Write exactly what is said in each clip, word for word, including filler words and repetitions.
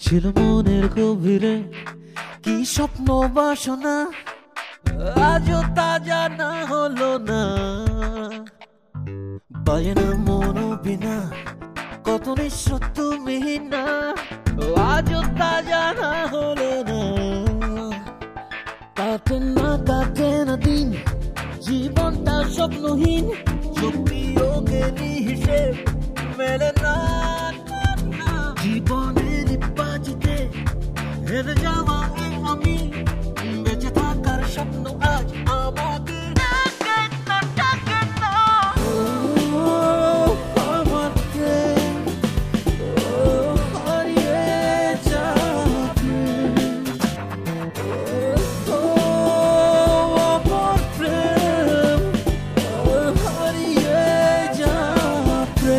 ছিল মনের গভীরে কি স্বপ্ন বাসনা, আজও তা জানা হলো না। বাজনা মন বিনা কত নিঃস্ব তুমি না, আজও তা জানা হলো না। কাটে না কাটে না দিন, জীবনটা স্বপ্নহীন, যোগের হিসেব মেলে না। জীবনের বাজিতে হেরে যাওয়া আমি, বেঁচে থাকার স্বপ্ন আজ আমাকে ডাকে না, ডাকে না। আমার প্রেম হারিয়ে যাবে, আমার প্রেম হারিয়ে যাবে।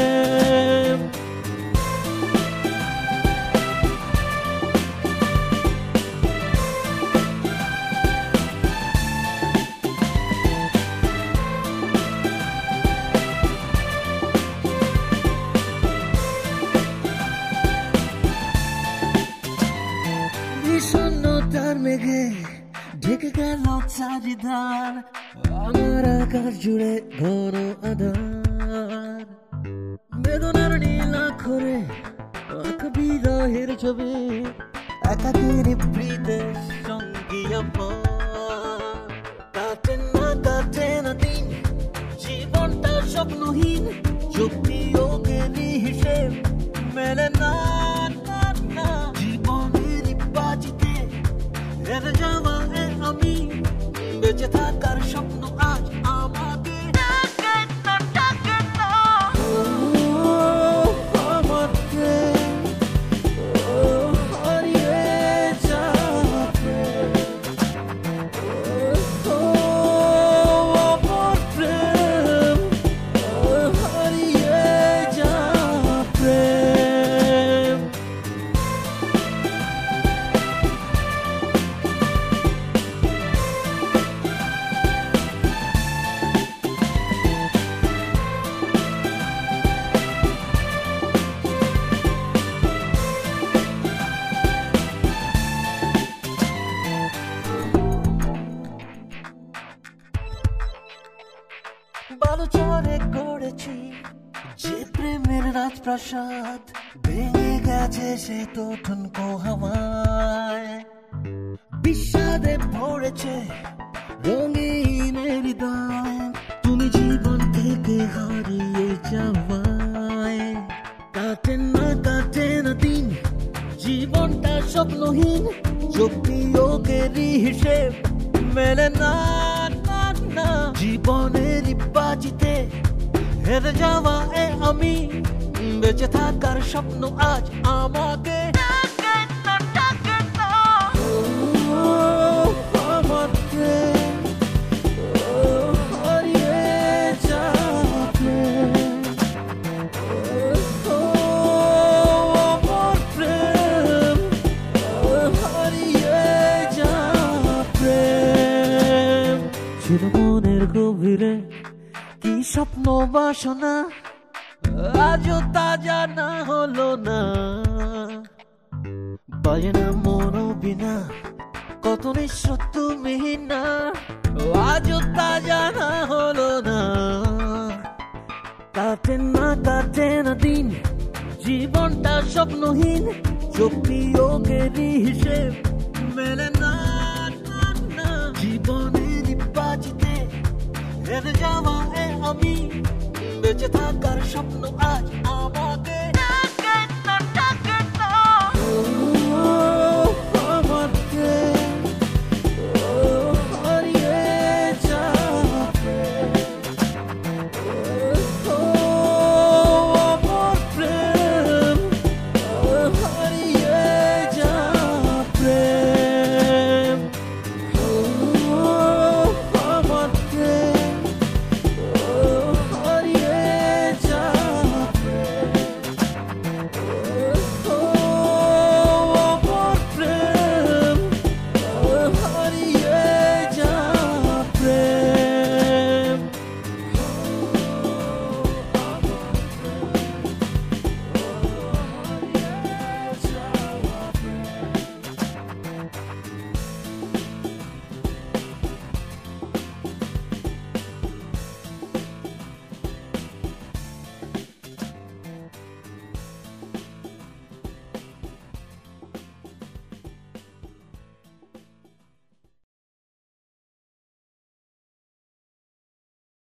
বিষণ্ণতার মেঘে ঢেকে গেল চারিধার, আমার আকাশ জুড়ে ঘন আধার। বেদনার নীল আখরে আঁকা বিরহের ছবি, একাকী নিভৃতে সঙ্গী আমার। কাটে না কাটে না দিন, জীবনটা স্বপ্নহীন, যোগ বিয়োগের হিসেব মেলে না। হেরে যাওয়া আমি, বেঁচে থাকার স্বপ্ন আজ আমাকে ডাকে না, ডাকে না। আমার প্রেম হারিয়ে যাবে, আমার প্রেম হারিয়ে যাবে। বালুচরে গড়েছি যে প্রেমের রাজপ্রাসাদ, ভেঙে গেছে সে তো ঠুনকো হাওয়ায়। বিষাদে ভরেছে রঙিন হৃদয়, তুমি জীবন থেকে হারিয়ে যাওয়ায়। কাটে না কাটে না দিন, জীবনটা স্বপ্নহীন, যোগ বিয়োগের হিসেব মেলে না। জীবনের বাজিতে হেরে যাওয়া আমি, বেঁচে থাকার স্বপ্ন আজ আমাকে ডাকে না, ডাকে না। আমার প্রেম হারিয়ে যাবে, আমার প্রেম হারিয়ে যাবে। ছিল মনের গভীরে কি স্বপ্ন বাসনা, আজও তা জানা হলো না। বাজনা মন বিনা কত নিঃস্ব তুমি না, আজও তা জানা হলো না। কাটে না কাটে না দিন, জীবনটা স্বপ্নহীন, যোগ বিয়োগের হিসেব মেলে না। জীবনের বাজিতে হেরে যাওয়া আমি, বেঁচে থাকার স্বপ্ন আজ